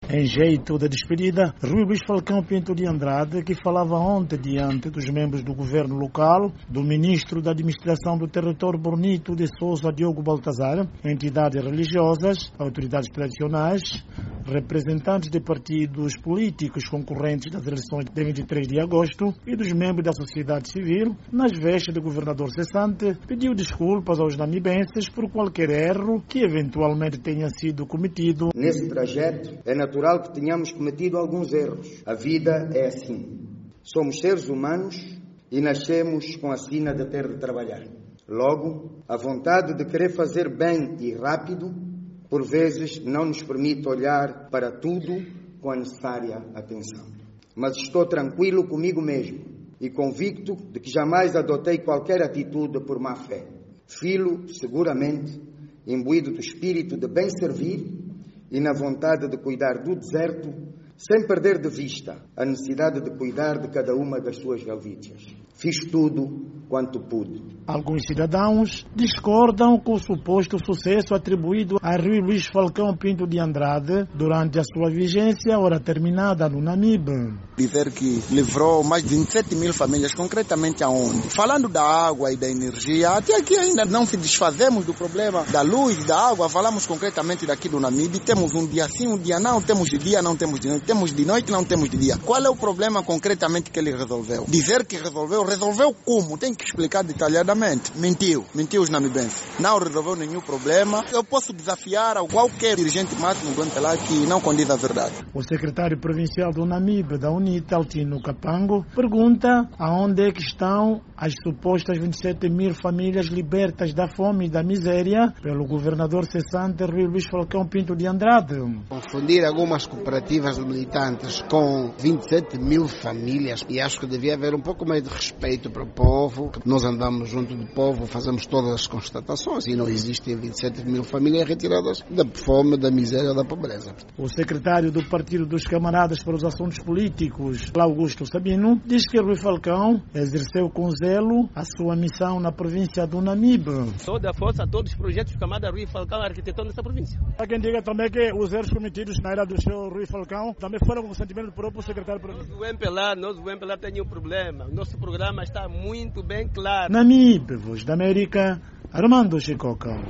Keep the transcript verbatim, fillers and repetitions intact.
Em jeito de despedida, Rui Luís Falcão Pinto de Andrade, que falava ontem diante dos membros do governo local, do ministro da Administração do Território Bonito de Sousa Diogo Baltazar, entidades religiosas, autoridades tradicionais, representantes de partidos políticos concorrentes das eleições de vinte e três de agosto e dos membros da sociedade civil, nas vestes do governador cessante, pediu desculpas aos namibenses por qualquer erro que eventualmente tenha sido cometido. Nesse trajeto, é natural que tenhamos cometido alguns erros. A vida é assim. Somos seres humanos e nascemos com a sina de ter de trabalhar. Logo, a vontade de querer fazer bem e rápido, por vezes, não nos permite olhar para tudo com a necessária atenção. Mas estou tranquilo comigo mesmo e convicto de que jamais adotei qualquer atitude por má fé. Filo, seguramente, imbuído do espírito de bem servir e na vontade de cuidar do deserto, sem perder de vista a necessidade de cuidar de cada uma das suas galvícias. Fiz tudo quanto pude. Alguns cidadãos discordam com o suposto sucesso atribuído a Rui Luís Falcão Pinto de Andrade durante a sua vigência, ora terminada no Namibe. Dizer que livrou mais de vinte e sete mil famílias, concretamente aonde? Falando da água e da energia, até aqui ainda não se desfazemos do problema da luz, da água, falamos concretamente daqui do Namibe, temos um dia sim, um dia não, temos de dia, não temos de noite, temos de noite, não temos de dia. Qual é o problema concretamente que ele resolveu? Dizer que resolveu, resolveu como? Tem que explicar detalhadamente. Mentiu, mentiu os namibenses. Não resolveu nenhum problema. Eu posso desafiar a qualquer dirigente máximo do M P L A que não condiz a verdade. O secretário provincial do Namibe, da UNITA, Altino Capango, pergunta aonde é que estão as supostas vinte e sete mil famílias libertas da fome e da miséria pelo governador cessante Rui Luís Falcão Pinto de Andrade. Confundir algumas cooperativas de militantes com vinte e sete mil famílias, e acho que devia haver um pouco mais de respeito para o povo. Nós andamos junto do povo, fazemos todas as constatações e não existem vinte e sete mil famílias retiradas da fome, da miséria, da pobreza. O secretário do Partido dos Camaradas para os Assuntos Políticos, Augusto Sabino, diz que Rui Falcão exerceu com zelo a sua missão na província do Namibe. Toda a força, todos os projetos do camarada Rui Falcão arquitetou nessa província. Há quem diga também que os erros cometidos na era do senhor Rui Falcão também foram com o sentimento do próprio secretário provincial. Nós, o M P L A, nós, o M P L A, tem um problema. Nosso programa está muito bem claro. Namibe, Voz da América, Armando Chicoca.